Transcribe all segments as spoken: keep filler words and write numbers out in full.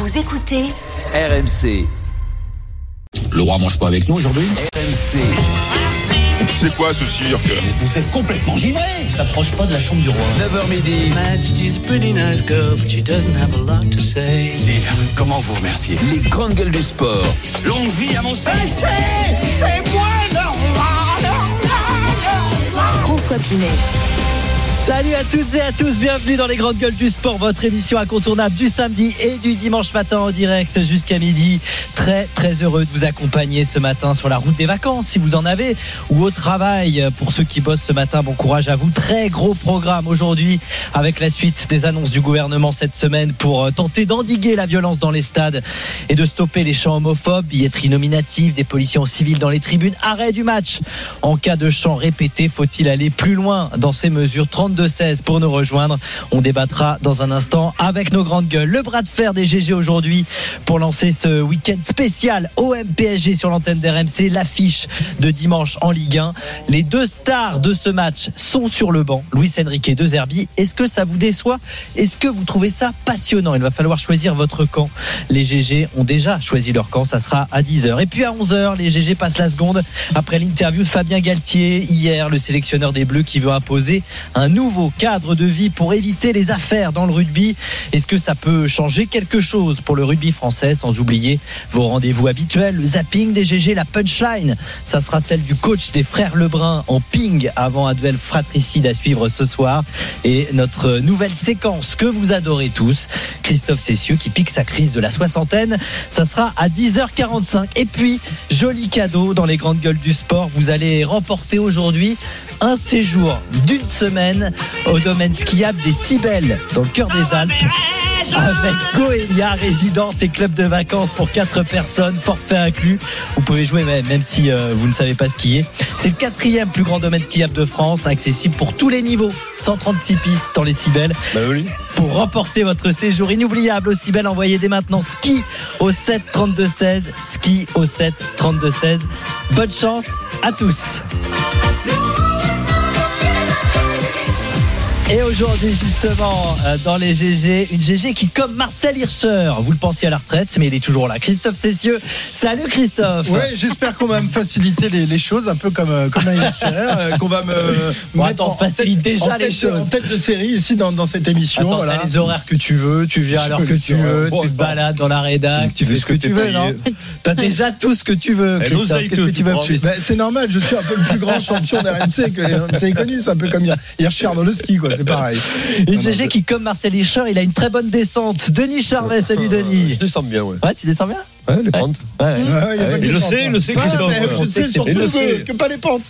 Vous écoutez R M C. Le roi mange pas avec nous aujourd'hui. R M C. C'est quoi ce cirque? Vous êtes complètement givré. Il s'approche pas de la chambre du roi. neuf heures midi. Majesty's a pretty nice girl, but she doesn't have a lot to say. Sire, comment vous remercier? Les grandes gueules du sport. Longue vie à mon sire. C'est moi normal. François Pinet. Salut à toutes et à tous, bienvenue dans les grandes gueules du sport, votre émission incontournable du samedi et du dimanche matin en direct jusqu'à midi. Très très heureux de vous accompagner ce matin sur la route des vacances si vous en avez, ou au travail. Pour ceux qui bossent ce matin, bon courage à vous. Très gros programme aujourd'hui avec la suite des annonces du gouvernement cette semaine pour tenter d'endiguer la violence dans les stades et de stopper les chants homophobes, billetterie nominative, des policiers en civil dans les tribunes, arrêt du match en cas de chants répétés. Faut-il aller plus loin dans ces mesures? Trente-deux seize pour nous rejoindre. On débattra dans un instant avec nos grandes gueules. Le bras de fer des G G aujourd'hui pour lancer ce week-end spécial O M P S G sur l'antenne d'R M C. L'affiche de dimanche en Ligue un. Les deux stars de ce match sont sur le banc. Luis Enrique et De Zerbi. Est-ce que ça vous déçoit? Est-ce que vous trouvez ça passionnant? Il va falloir choisir votre camp. Les G G ont déjà choisi leur camp. Ça sera à dix heures. Et puis à onze heures, les G G passent la seconde après l'interview de Fabien Galtier hier, le sélectionneur des Bleus qui veut imposer un nouveau Nouveau cadre de vie pour éviter les affaires dans le rugby. Est-ce que ça peut changer quelque chose pour le rugby français? Sans oublier vos rendez-vous habituels, le zapping des G G, la punchline. Ça sera celle du coach des frères Lebrun en ping avant un duel fratricide à suivre ce soir. Et notre nouvelle séquence que vous adorez tous, Christophe Cessieux qui pique sa crise de la soixantaine. Ça sera à dix heures quarante-cinq. Et puis, joli cadeau dans les grandes gueules du sport. Vous allez remporter aujourd'hui un séjour d'une semaine au domaine skiable des Cybèles dans le cœur des Alpes avec Goelia, résidence et club de vacances pour quatre personnes, forfait inclus. Vous pouvez jouer même, même si euh, vous ne savez pas skier. C'est le quatrième plus grand domaine skiable de France, accessible pour tous les niveaux. cent trente-six pistes dans les Cybèles. Bah oui. Pour remporter votre séjour inoubliable aux Cybèles, envoyez dès maintenant ski au sept trente-deux seize. Ski au sept trente-deux seize. Bonne chance à tous. Et aujourd'hui justement dans les G G, une G G qui comme Marcel Hirscher, vous le pensiez à la retraite mais il est toujours là, Christophe Cessieux. Salut Christophe. Ouais, j'espère qu'on va me faciliter les, les choses un peu comme, comme un Hirscher, euh, qu'on va me, bon, me attends, mettre en, facilite en tête, déjà en les tête, choses en tête de série ici dans, dans cette émission. Attends, voilà. t'as les horaires que tu veux, tu viens à l'heure que tu veux, bon, tu te bon. balades dans la rédac, tu fais ce que tu veux, non? T'as déjà tout ce que tu veux, Christophe. Qu'est-ce que tu veux de plus? Ben, c'est normal, je suis un peu le plus grand champion d'R M C que R M C est connu, c'est un peu comme Hirscher dans le ski, quoi, c'est pareil. Une G G qui, comme Marcel Hirscher, il a une très bonne descente. Denis Charvet, salut Denis. Je descends bien, ouais. Ouais, tu descends bien? Ouais, les pentes. Ouais, ouais. Ouais, y a Ah pas oui, que je les le pentes, sais, hein. je sais, Ça, Christophe. mais On Je sait sais que surtout c'est- je sais. que pas les pentes.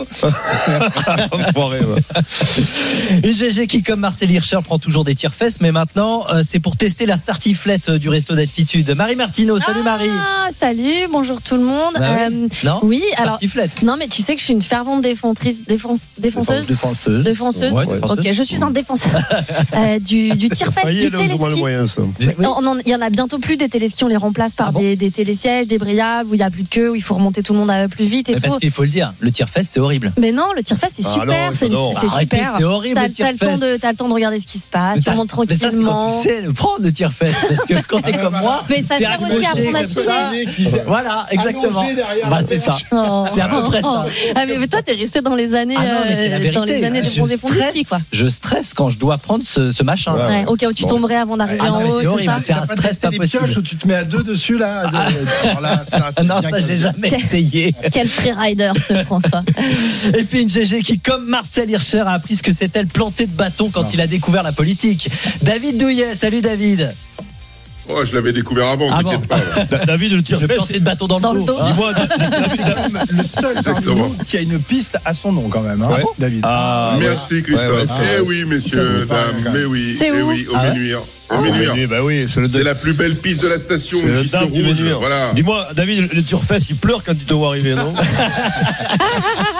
Enfoiré, ouais. Une G G qui, comme Marcel Hirscher, prend toujours des tire-fesses, mais maintenant, euh, c'est pour tester la tartiflette euh, du resto d'altitude. Marie Martineau, salut Marie. Ah, salut, bonjour tout le monde. Bah oui. Euh, Non oui, alors. Tartiflette. Non, mais tu sais que je suis une fervente défentrice, défense, défonceuse. Défenseuse. Défenseuse. Ouais, défenseuse. Ok, je suis un défenseur euh, du, du tir-fesse, Failli du aller au moins le téléski. moyen, ça. Non, non, il y en a bientôt plus des téléskis, on les remplace par Ah bon des, des télésièges, des briables où il y a plus de queue, où il faut remonter tout le monde à plus vite et Mais tout. parce qu'il faut le dire, le tire-fesse, c'est horrible. Mais non, le tir-fesse c'est Ah super, non, c'est, non. c'est Arrêtez, super. c'est horrible T'as, le t'as le temps tire-fesse. de, t'as le temps de regarder ce qui se passe, tu remontes Mais ça, c'est quand tranquillement. tu sais le prendre, le tire-fesse. Parce que quand t'es Ah, comme bah, moi, Mais ça t'es sert aussi à accroché apprendre à comme skier. ça. Voilà, exactement. Allongé derrière Bah, la c'est ça. perche. Oh. C'est à peu près ça. Ah mais toi t'es resté dans les années Ah non, mais c'est la euh, vérité. dans les années de je, bons et fonds du ski stresse, quoi. je stresse quand je dois prendre ce, ce machin. Ouais. Ouais, au cas où tu Bon. tomberais avant d'arriver Ah non, en mais haut, c'est tout horrible, ça. c'est un T'as pas stress testé pas les possible. pioches où tu te mets à deux dessus là. de- Alors là, ça, c'est Non, bien ça que- j'ai jamais Quel- essayé. Quel freerider ce François. Et puis une G G qui, comme Marcel Hirscher, a appris ce que c'était le planter de bâton quand Non. il a découvert la politique. David Douillet, salut David. Oh, je l'avais découvert avant, Ah t'inquiète bon. pas. là. Da- David, le Le tire-fesse. planter de bâton dans le Dans le dos. dos. Hein. Dis-moi, David, le seul Exactement. parmi nous qui a une piste à son nom quand même, hein, Ah bon David. Ah, Merci ouais, Christophe. ouais, c'est eh vrai. oui, Ça messieurs, vous parle, dames, quand même. mais oui, C'est eh où oui, au Ah ouais Ménuire. Au Ah, Ménuire. oui, bah oui, c'est le C'est la plus belle piste de la station, C'est une le piste dame du rouge. Ménuire. Voilà. Dis-moi, David, le tire-fesse, il pleure quand tu te vois arriver, non?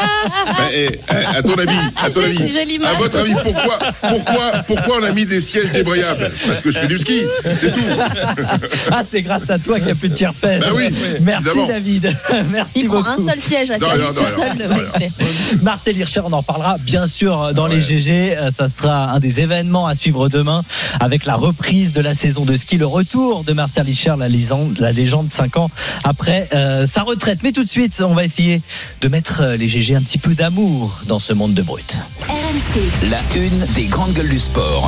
Eh, eh, à ton avis, à ton J'ai- avis, j'ai l'image. à votre avis, pourquoi, pourquoi, pourquoi on a mis des sièges débrayables? Parce que je fais du ski, c'est tout. Ah, c'est grâce à toi qu'il n'y a plus de tire-fesses. Bah oui, Merci évidemment. David. Merci Il prend beaucoup. un seul siège à Non, Thierry non, tout non, seul. non, le non, mec. Marcel Hirscher, on en reparlera bien sûr dans Ouais. les G G. Euh, Ça sera un des événements à suivre demain avec la reprise de la saison de ski, le retour de Marcel Hirscher, la légende, la légende cinq ans après euh, sa retraite. Mais tout de suite, on va essayer de mettre euh, les G G un petit peu d'amour dans ce monde de brut. R M C. La une des grandes gueules du sport.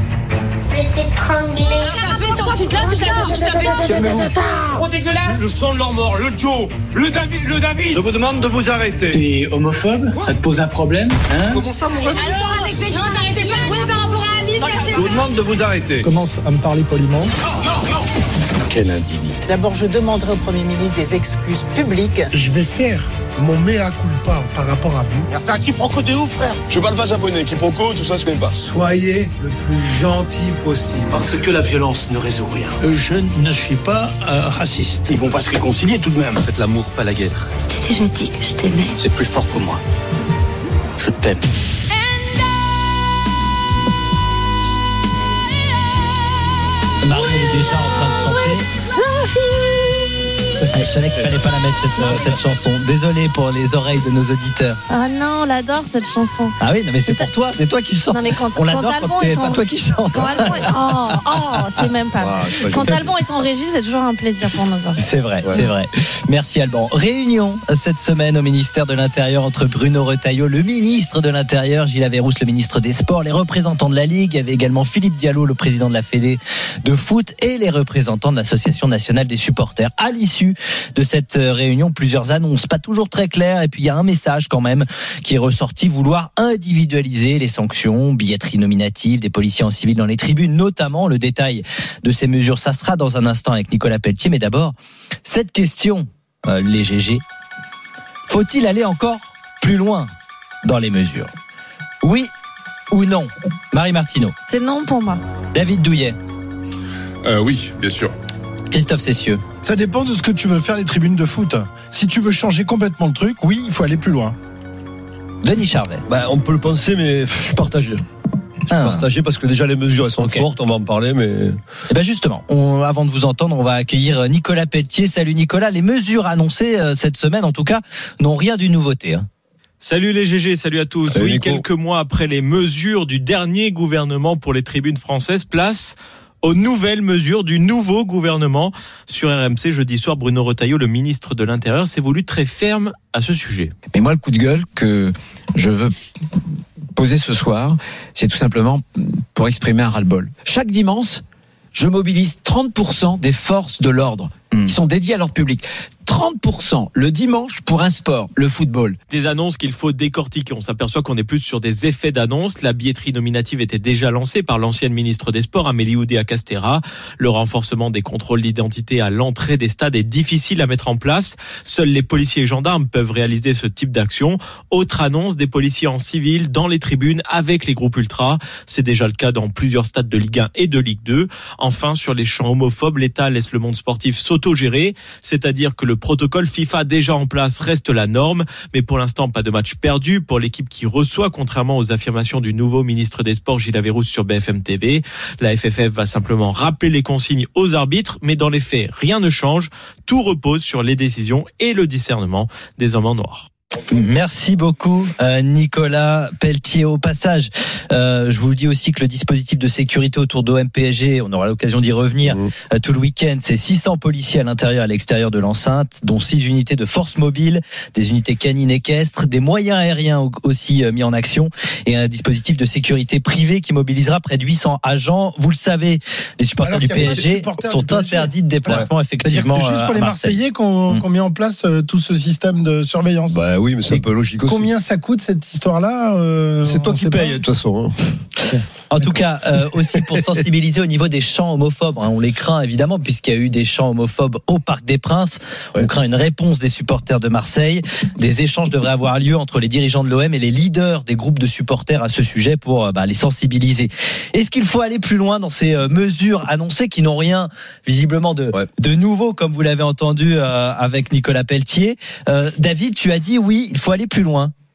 Trop dégueulasse. Le sang de leur mort, le Joe, le David, le David. Je vous demande de vous arrêter. T'es homophobe? Ça te pose un problème? Hein? Comment ça, mon rêve? Alors avec Pékin, n'arrêtez pas. Oui, par rapport à Alice, Je vous demande de vous arrêter. Commence à me parler poliment. Quelle indignité. D'abord, je demanderai au Premier ministre des excuses publiques. Je vais faire mon mea culpa par rapport à vous. C'est un quiproquo de ouf, frère. Je parle pas japonais, quiproquo, tout ça, je connais pas. Soyez le plus gentil possible. Parce que la violence ne résout rien. Je ne suis pas euh, raciste. Ils vont pas se réconcilier tout de même. Faites l'amour, pas la guerre. Je t'ai déjà dit que je t'aimais. C'est plus fort que moi. Je t'aime. Marie est déjà en train de chanter. Je savais qu'il fallait pas la mettre cette, euh, cette chanson. Désolé pour les oreilles de nos auditeurs. Ah non, on l'adore cette chanson. Ah oui, non, mais c'est Mais ça- pour toi, c'est toi qui chantes. Non mais quand, On quand l'adore Albon quand c'est est pas en... toi qui chante. Quand Albon est... Oh, oh, c'est même pas. Ah, c'est pas Quand gentil. Albon est en régie, c'est toujours un plaisir pour nos oreilles. C'est vrai, Ouais. c'est vrai. Merci Alban. Réunion euh, cette semaine au ministère de l'Intérieur entre Bruno Retailleau, le ministre de l'Intérieur, Gilles Averrousse, le ministre des Sports, les représentants de la Ligue. Il y avait également Philippe Diallo, le président de la Fédé de foot, et les représentants de l'Association nationale des supporters. À l'issue de cette euh, réunion, plusieurs annonces, pas toujours très claires. Et puis il y a un message quand même qui est ressorti, vouloir individualiser les sanctions, billetterie nominative des policiers en civil dans les tribunes, notamment. Le détail de ces mesures, ça sera dans un instant avec Nicolas Pelletier. Mais d'abord, cette question, euh, les G G, faut-il aller encore plus loin dans les mesures? Oui ou non? Marie Martineau, C'est non pour moi. David Douillet, Euh, oui, bien sûr. Christophe Cessieux. Ça dépend de ce que tu veux faire les tribunes de foot. Si tu veux changer complètement le truc, oui, il faut aller plus loin. Denis Charvet. Bah, on peut le penser, mais je suis partagé. Je suis Ah. partagé parce que déjà les mesures elles sont Ok. fortes, on va en parler, mais Et ben justement, on, avant de vous entendre, on va accueillir Nicolas Pelletier. Salut Nicolas. Les mesures annoncées euh, cette semaine, en tout cas, n'ont rien d'une nouveauté. Hein. Salut les G G, salut à tous. Salut oui, Nico. quelques mois après les mesures du dernier gouvernement pour les tribunes françaises, place aux nouvelles mesures du nouveau gouvernement. Sur R M C, jeudi soir, Bruno Retailleau, le ministre de l'Intérieur, s'est voulu très ferme à ce sujet. Mais moi, le coup de gueule que je veux poser ce soir, c'est tout simplement pour exprimer un ras-le-bol. Chaque dimanche, je mobilise trente pour cent des forces de l'ordre qui sont dédiées à l'ordre public. trente pour cent le dimanche pour un sport, le football. Des annonces qu'il faut décortiquer. On s'aperçoit qu'on est plus sur des effets d'annonce. La billetterie nominative était déjà lancée par l'ancienne ministre des Sports, Amélie Oudéa-Castéra. Le renforcement des contrôles d'identité à l'entrée des stades est difficile à mettre en place. Seuls les policiers et gendarmes peuvent réaliser ce type d'action. Autre annonce, des policiers en civil dans les tribunes avec les groupes ultras. C'est déjà le cas dans plusieurs stades de Ligue un et de Ligue deux. Enfin, sur les chants homophobes, l'État laisse le monde sportif s'auto-gérer. C'est-à-dire que le protocole FIFA déjà en place reste la norme, mais pour l'instant pas de match perdu pour l'équipe qui reçoit, contrairement aux affirmations du nouveau ministre des Sports Gilles Averrousse sur B F M T V. La F F F va simplement rappeler les consignes aux arbitres, mais dans les faits, rien ne change. Tout repose sur les décisions et le discernement des hommes en noir. Merci beaucoup euh, Nicolas Pelletier. Au passage, euh, je vous dis aussi que le dispositif de sécurité autour d'O M P S G, on aura l'occasion d'y revenir mmh. euh, tout le week-end, c'est six cents policiers à l'intérieur et à l'extérieur de l'enceinte, dont six unités de force mobile, des unités canines équestres, des moyens aériens aussi euh, mis en action, et un dispositif de sécurité privé qui mobilisera près de huit cents agents. Vous le savez, les supporters Alors du qu'il P y a S G supporters sont du P S G. interdits de déplacement, Ouais. effectivement. C'est juste pour les Marseillais qu'on mmh. qu'on met en place euh, tout ce système de surveillance. Bah oui, mais c'est Et un peu logique aussi. Combien ça coûte cette histoire-là euh, C'est toi qui payes de toute façon. Hein. En tout cas, euh, aussi pour sensibiliser au niveau des chants homophobes. Hein, on les craint évidemment puisqu'il y a eu des chants homophobes au Parc des Princes. Ouais. On craint une réponse des supporters de Marseille. Des échanges devraient avoir lieu entre les dirigeants de l'O M et les leaders des groupes de supporters à ce sujet pour bah, les sensibiliser. Est-ce qu'il faut aller plus loin dans ces euh, mesures annoncées qui n'ont rien visiblement de, ouais. de nouveau, comme vous l'avez entendu euh, avec Nicolas Pelletier? euh, David, tu as dit oui, il faut aller plus loin.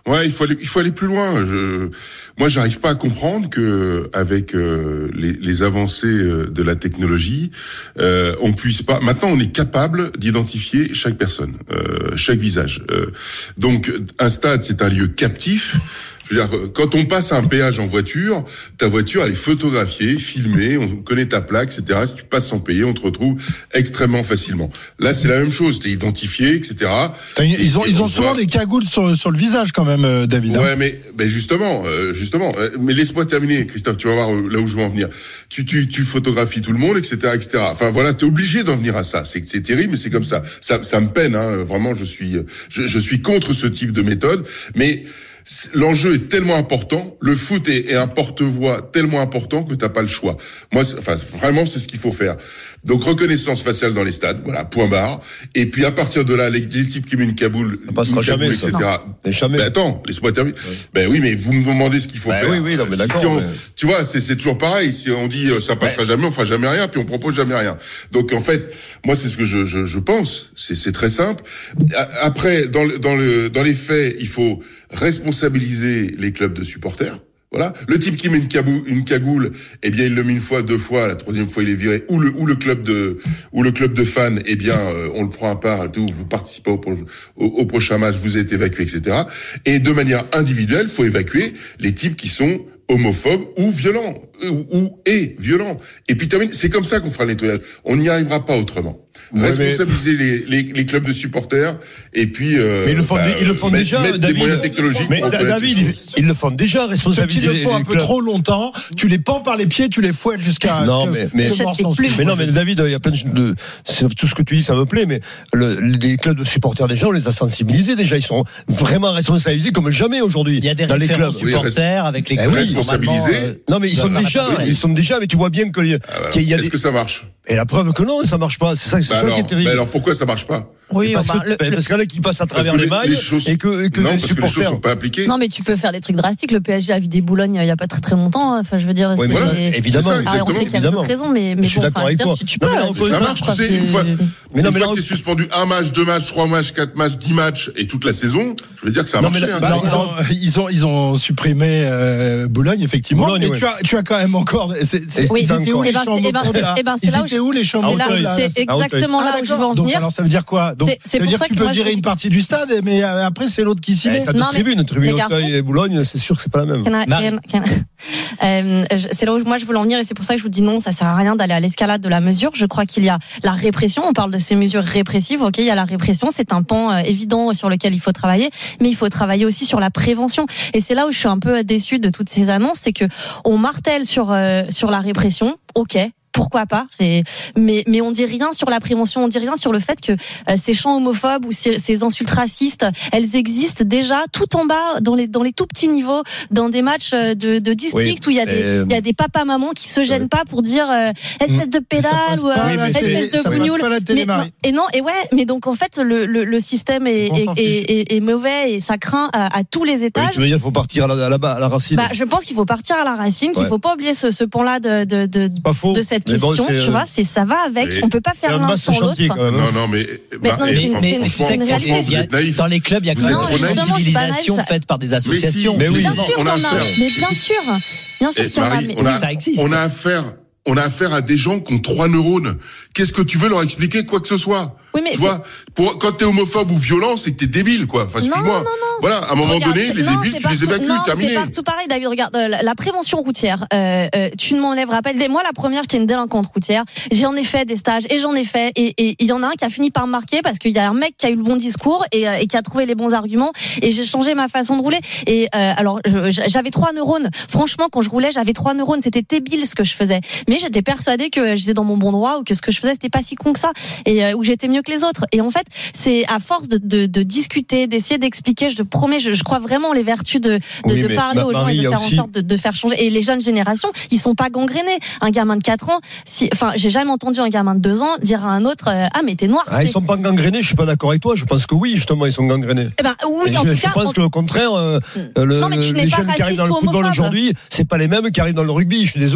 Ouais, il faut aller, il faut aller plus loin. Je, moi, j'arrive pas à comprendre que avec euh, les, les avancées euh, de la technologie, euh, on puisse pas. Maintenant, on est capable d'identifier chaque personne, euh, chaque visage. Euh, donc, un stade, c'est un lieu captif. Je veux dire, quand on passe un péage en voiture, ta voiture, elle est photographiée, filmée, on connaît ta plaque, et cetera. Si tu passes sans payer, on te retrouve extrêmement facilement. Là, c'est la même chose. T'es identifié, et cetera. Une, et, ils ont, ils ont souvent voit... des cagoules sur, sur le visage quand même, euh, David. Ouais, hein. mais, mais justement, euh, justement. Euh, mais laisse-moi terminer, Christophe. Tu vas voir là où je veux en venir. Tu, tu, tu photographies tout le monde, et cetera, et cetera. Enfin voilà, t'es obligé d'en venir à ça. C'est, c'est terrible, mais c'est comme ça. Ça, ça me peine. Hein. Vraiment, je suis, je, je suis contre ce type de méthode, mais l'enjeu est tellement important, le foot est, est un porte-voix tellement important que t'as pas le choix. Moi, enfin, vraiment, c'est ce qu'il faut faire. Donc, reconnaissance faciale dans les stades, voilà, point barre. Et puis, à partir de là, les, les types qui mettent une caboule, ça passera une caboule, jamais, et cetera. Ça. Jamais. Ben, attends, laisse-moi terminer. Ouais. Ben oui, mais vous me demandez ce qu'il faut ben faire. Oui, oui, non, mais d'accord. Si on, mais... Tu vois, c'est, c'est toujours pareil. Si on dit, euh, ça passera ouais. jamais, on fera jamais rien, puis on propose jamais rien. Donc, en fait, moi, c'est ce que je, je, je pense. C'est, c'est très simple. Après, dans le, dans le, dans les faits, il faut responsabiliser les clubs de supporters. Voilà. Le type qui met une cagoule, une cagoule, eh bien, il le met une fois, deux fois, la troisième fois, il est viré. Ou le, ou le club de, ou le club de fans, eh bien, euh, on le prend à part, tout, vous participez au, au, au prochain match, vous êtes évacué, et cetera. Et de manière individuelle, faut évacuer les types qui sont homophobes ou violents, ou, ou et violents. Et puis termine, c'est comme ça qu'on fera le nettoyage. On n'y arrivera pas autrement. Ouais, responsabiliser mais... les, les, les clubs de supporters et puis euh, mais ils le font, bah, ils le font mettre, déjà mettre David, des moyens technologiques mais pour David ils, ils le font déjà responsabiliser ceux qui le font un peu trop longtemps, tu les pends par les pieds, tu les fouettes jusqu'à non jusqu'à mais mais, mais, mais non mais David, il y a plein de c'est, tout ce que tu dis ça me plaît, mais le, les clubs de supporters déjà on les a sensibilisés déjà, ils sont vraiment responsabilisés comme jamais aujourd'hui. Il y a des dans les clubs supporters oui, avec les clubs oui, responsabilisés. Euh, non mais ils sont déjà ils sont déjà mais tu vois bien que ah, qu'il y a est-ce des... que ça marche? Et la preuve que non, ça marche pas. C'est ça, c'est bah ça alors, qui est terrible. Mais alors pourquoi ça marche pas? Oui, parce bah, que le, parce qu'il y en a qui passent à travers les, les mailles choses... et que, et que non, les parce supporters. que les choses sont pas appliquées. Non, mais tu peux faire des trucs drastiques. Le P S G a vidé Boulogne il y a pas très très longtemps. Enfin, je veux dire. Oui, c'est, voilà, c'est... évidemment. C'est ça, ah, on sait qu'il y a d'autres raisons, mais, mais je suis bon, d'accord avec toi. Tu, tu peux. Non, mais ça marche, tu sais, une fois. Mais non, mais là, t'es suspendu un match, deux matchs, trois matchs, quatre matchs, dix matchs et toute la saison. Je veux dire que ça a marché. Ils ont ils ont supprimé Boulogne effectivement. Mais tu as tu as quand même encore. C'était où les chambres? C'était où les chambres? C'est exactement là où je veux en venir. Alors ça veut dire quoi? Donc ça veut dire que tu peux virer une partie du stade, mais après c'est l'autre qui s'y met. T'as deux tribunes, tribune Auteuil et Boulogne, c'est sûr que c'est pas la même. C'est là où moi je veux en venir et c'est pour ça que je vous dis non, ça sert à rien d'aller à l'escalade de la mesure. Je crois qu'il y a la répression. On parle de ces mesures répressives. Ok, il y a la répression, c'est un pan évident sur lequel il faut travailler, mais il faut travailler aussi sur la prévention. Et c'est là où je suis un peu déçue de toutes ces annonces, c'est que on martèle sur sur la répression. Ok. Pourquoi pas? C'est, mais, mais on dit rien sur la prévention, on dit rien sur le fait que euh, ces chants homophobes ou ces, ces insultes racistes, elles existent déjà tout en bas, dans les, dans les tout petits niveaux, dans des matchs de, de district oui, où il y a des, euh... il y a des papas-mamans qui se gênent oui. pas pour dire euh, espèce de pédale ou euh, oui, espèce de bougnoule. Mais non, et non, et ouais, mais donc en fait le, le, le système est, est, est, est, est mauvais et ça craint à, à tous les étages. Oui, tu veux dire qu'il faut partir à la, à la, à la racine? Bah, je pense qu'il faut partir à la racine, qu'il ouais. faut pas oublier ce, ce pan-là de, de, de, de cette question, bon, tu vois, c'est ça va avec. Mais on peut pas faire l'un sans l'autre. Non, non, mais, mais, bah, non, mais, mais, mais c'est une réalité. Dans les clubs, il y a quand même une sensibilisation faite par des associations. Mais, si, mais bien oui, sûr on a affaire. Mais bien sûr, bien sûr qu'il y en a. Mais on a, ça existe. On a affaire. On a affaire à des gens qui ont trois neurones. Qu'est-ce que tu veux leur expliquer quoi que ce soit? Oui, mais tu vois, pour, quand t'es homophobe ou violent, c'est que t'es débile, quoi. Enfin, excuse-moi. Non, non, non. Voilà, à un moment regarde, donné, les non, débiles, tu les évacues, non, terminé. C'est partout pareil, David. Regarde, euh, la prévention routière. Euh, euh, tu ne m'enlèveras pas. Moi, la première, j'étais une délinquante routière. J'en ai fait des stages et j'en ai fait. Et il y en a un qui a fini par me marquer parce qu'il y a un mec qui a eu le bon discours et, euh, et qui a trouvé les bons arguments. Et j'ai changé ma façon de rouler. Et euh, alors, je, j'avais trois neurones. Franchement, quand je roulais, j'avais trois neurones. C'était débile ce que je faisais. Mais j'étais persuadée que j'étais dans mon bon droit ou que ce que je faisais c'était pas si con que ça et euh, où j'étais mieux que les autres. Et en fait, c'est à force de, de, de discuter, d'essayer d'expliquer. Je te promets, je, je crois vraiment les vertus de, de, oui, de parler aux gens et de faire aussi... en sorte de, de faire changer. Et les jeunes générations, ils sont pas gangrénés. Un gamin de quatre ans, si, enfin, j'ai jamais entendu un gamin de deux ans dire à un autre euh, ah mais t'es noir. Ah, ils sont pas gangrénés. Je suis pas d'accord avec toi. Je pense que oui, justement, ils sont gangrénés. Eh ben oui, et en je, tout je cas. pense en... que au contraire, euh, non, le, mais tu n'es les pas jeunes qui arrivent dans le football homophobe. aujourd'hui, c'est pas les mêmes qui arrivent dans le rugby. Je suis désolé.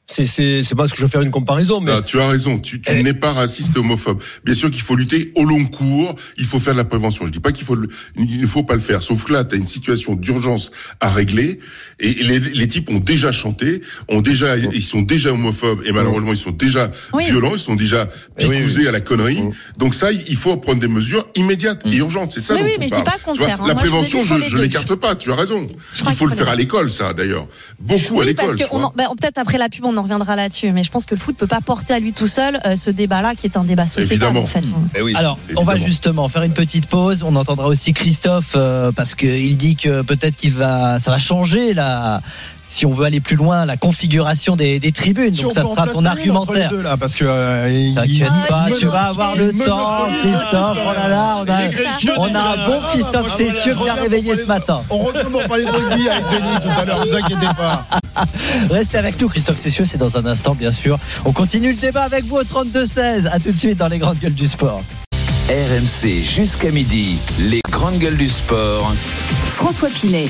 C'est, c'est, c'est pas ce que je veux faire une comparaison, mais. Non, tu as raison. Tu, tu eh. n'es pas raciste et homophobe. Bien sûr qu'il faut lutter au long cours. Il faut faire de la prévention. Je dis pas qu'il faut, le, il ne faut pas le faire. Sauf que là, t'as une situation d'urgence à régler. Et les, les types ont déjà chanté, ont déjà, mmh. ils sont déjà homophobes et malheureusement mmh. ils sont déjà oui. violents, ils sont déjà picousés oui, oui. à la connerie. Mmh. Donc ça, il faut prendre des mesures immédiates mmh. et urgentes. C'est ça. Oui, dont oui, on mais parle. je dis pas le contraire. Vois, la Moi, prévention, je, je, je l'écarte pas. Tu as raison. Je il faut le faire à l'école, ça d'ailleurs. Beaucoup oui, à l'école. Parce que on en, bah, peut-être après la pub, on en reviendra là-dessus. Mais je pense que le foot peut pas porter à lui tout seul euh, ce débat-là, qui est un débat sociétal. Évidemment. En fait. Eh oui, Alors, évidemment. On va justement faire une petite pause. On entendra aussi Christophe euh, parce qu'il dit que peut-être qu'il va, ça va changer la. Si on veut aller plus loin, la configuration des, des tribunes. Si donc ça sera ton argumentaire. Deux, là, parce que euh, t'inquiète il... pas, ah, tu vas avoir le temps, Christophe. Oh là là, on a, on a un bon Christophe Cessieux qui a réveillé ce matin. On retourne pour parler de rugby avec Denis tout à l'heure. Ne vous inquiétez pas. Restez avec nous, Christophe Cessieux, c'est dans un instant, bien sûr. On continue le débat avec vous au trente-deux seize. À tout de suite dans les grandes gueules du sport. R M C jusqu'à midi, les grandes gueules du sport. François Pinet.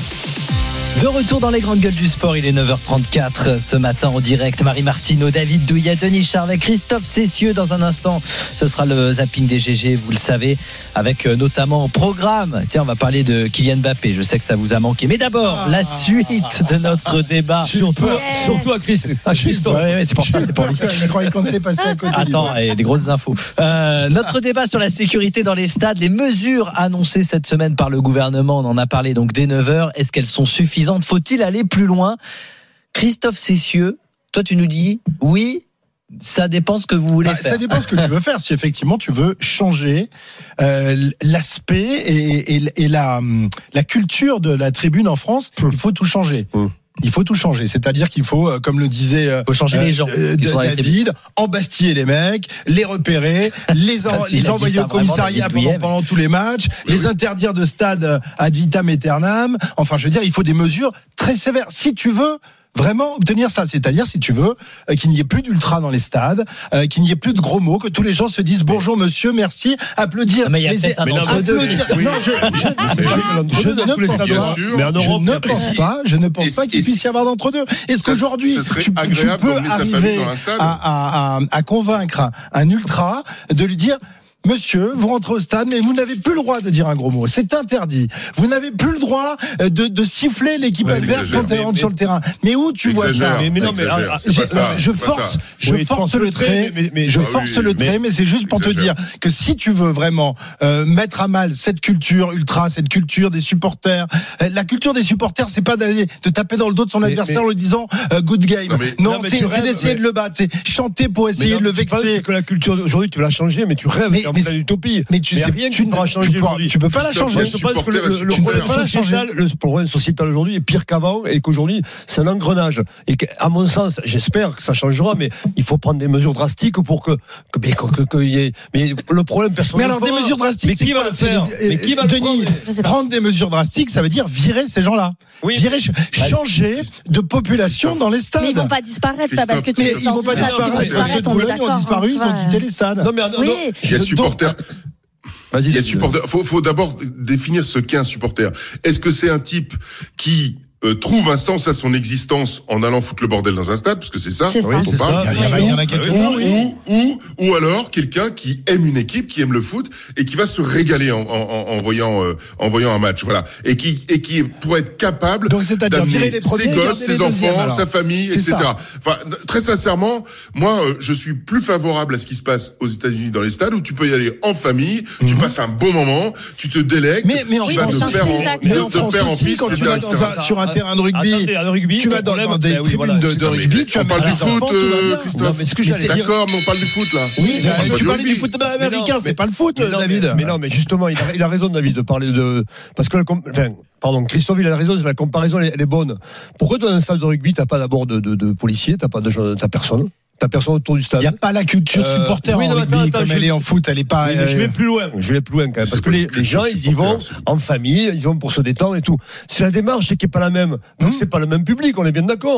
De retour dans les grandes gueules du sport, il est neuf heures trente-quatre ce matin en direct. Marie Martineau, David Douillet, Denis Charvet avec Christophe Cessieux. Dans un instant, ce sera le zapping des G G, vous le savez, avec notamment programme. Tiens, on va parler de Kylian Mbappé. Je sais que ça vous a manqué. Mais d'abord, ah, la suite de notre débat. Surtout, yes. surtout à, Chris, à Christophe. Ouais, ouais, c'est pour ça, c'est pour lui. Je croyais qu'on allait passer à côté. Attends, et des grosses infos. Euh, notre débat sur la sécurité dans les stades, les mesures annoncées cette semaine par le gouvernement, on en a parlé donc dès neuf heures. Est-ce qu'elles sont suffisantes? Faut-il aller plus loin? Christophe Cessieux, toi tu nous dis oui, ça dépend ce que vous voulez bah, faire. Ça dépend ce que tu veux faire. Si effectivement tu veux changer euh, l'aspect et, et, et la, la culture de la tribune en France, mmh. il faut tout changer. Mmh. Il faut tout changer, c'est-à-dire qu'il faut, comme le disait euh, faut changer les gens euh, David, embastiller les mecs, les repérer, les, en, les envoyer au commissariat pendant, pendant tous les matchs, oui, les oui. interdire de stade ad vitam aeternam. Enfin, je veux dire, il faut des mesures très sévères. Si tu veux vraiment obtenir ça, c'est-à-dire si tu veux euh, qu'il n'y ait plus d'ultra dans les stades, euh, qu'il n'y ait plus de gros mots, que tous les gens se disent bonjour monsieur, merci, applaudir. Non, mais il y a les, peut-être un entre-deux. Non, je, je, je, je ne pense pas. Mais en Europe, je ne pense pas. Je ne pense pas qu'il puisse y avoir d'entre-deux. Est-ce ça, qu'aujourd'hui tu, tu peux arriver à, à, à, à convaincre un ultra de lui dire monsieur, vous rentrez au stade, mais vous n'avez plus le droit de dire un gros mot. C'est interdit. Vous n'avez plus le droit de, de siffler l'équipe ouais, adverse quand elle rentre sur le terrain. Mais où tu vois ça? Mais, mais non, mais ah, ça, je force, je oui, force le trait, mais, mais, je ah, force oui, le trait, mais, mais c'est juste pour exagère. te dire que si tu veux vraiment euh, mettre à mal cette culture ultra, cette culture des supporters, euh, la culture des supporters, c'est pas d'aller te taper dans le dos de son mais, adversaire mais, en lui disant euh, good game. Non, mais, non, non c'est, c'est d'essayer mais, de le battre, c'est chanter pour essayer non, de le vexer. Que la culture aujourd'hui, tu veux la changer, mais tu rêves. Mais c'est l'utopie. Mais tu sais rien tu ne pourras changer aujourd'hui. Tu peux pas la changer. Je pense que le, le, problème sociétal, le problème sociétal aujourd'hui est pire qu'avant et qu'aujourd'hui c'est un engrenage. Et à mon sens, j'espère que ça changera, mais il faut prendre des mesures drastiques pour que, que, mais, que, que, que y ait. Mais le problème personne. Mais alors des mesures drastiques, mais qui va le faire? Mais qui va Denis, prendre des mesures drastiques, ça veut dire virer ces gens-là. Oui. Virer, changer de population dans les stades. Mais ils vont pas disparaître, ça, parce que tu ils vont pas disparaître. On est d'accord. Ils ont disparu, ils ont quitté les stades. Non mais il y a supporters. Vas-y, il y a supporter. Faut, faut d'abord définir ce qu'est un supporter. Est-ce que c'est un type qui euh, trouve un sens à son existence en allant foutre le bordel dans un stade, parce que c'est ça, c'est ça. dont Oui, on parle. Il y en a quelques-uns, oui. Ou, ou, ou alors quelqu'un qui aime une équipe, qui aime le foot et qui va se régaler en, en, en voyant, euh, en voyant un match, voilà, et qui, et qui pourrait être capable donc, d'amener les premiers, ses gosses, ses enfants, alors. sa famille, c'est et cetera. Ça. Enfin, très sincèrement, moi, euh, je suis plus favorable à ce qui se passe aux États-Unis dans les stades où tu peux y aller en famille, mm-hmm. tu passes un bon moment, tu te délègues, mais, mais tu oui, vas de père en, de, de père en fils, quand tu vas dans un, sur un terrain de rugby. Le rugby, tu vas dans, dans des ben oui, tribunes voilà. de, de rugby, tu on parle du foot, euh, Christophe. Non, ce que j'allais d'accord, mais on parle du foot là. Oui, tu parles du foot américain, c'est pas le foot, David. Mais non, mais justement, il a, il a raison, David, de parler de parce que, enfin, pardon, Christophe, il a raison, la comparaison, elle est bonne. Pourquoi dans un stade de rugby, t'as pas d'abord de, de, de policiers, t'as pas de, t'as personne? T'as personne autour du stade. Il n'y a pas la culture euh, supporter oui, en non, rugby attends, attends, comme je... elle est en foot, elle est pas. Oui, euh... Je vais plus loin. Je vais plus loin quand même, parce que les, les gens ils y vont en famille, ils vont pour se détendre et tout. C'est la démarche qui est pas la même. Donc mmh. c'est pas le même public, on est bien d'accord.